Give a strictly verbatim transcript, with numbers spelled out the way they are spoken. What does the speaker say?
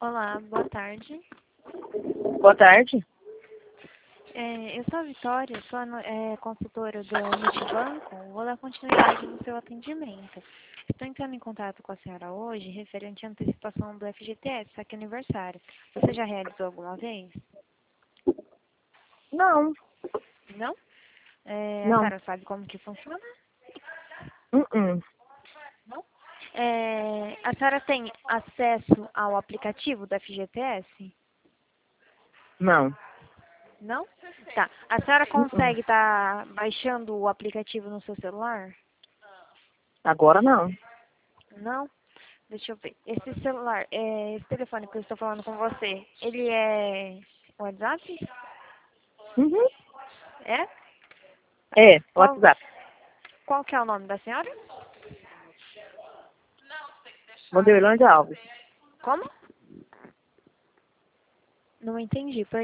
Olá, boa tarde. Boa tarde. É, eu sou a Vitória, sou a no- é, consultora do Multibanco. Vou dar continuidade no seu atendimento. Estou entrando em contato com a senhora hoje referente à antecipação do F G T S, saque aniversário. Você já realizou alguma vez? Não, Não? É, a não. senhora sabe como que funciona? Uh-uh. É, a senhora tem acesso ao aplicativo do F G T S? Não. Não? Tá. A senhora Uh-uh. consegue estar baixando o aplicativo no seu celular? Agora não. Não? Deixa eu ver. Esse celular, é, esse telefone que eu estou falando com você, ele é WhatsApp? Uhum. É? É, Qual, WhatsApp. qual que é o nome da senhora? Vanderlândia Alves. Como? Não entendi.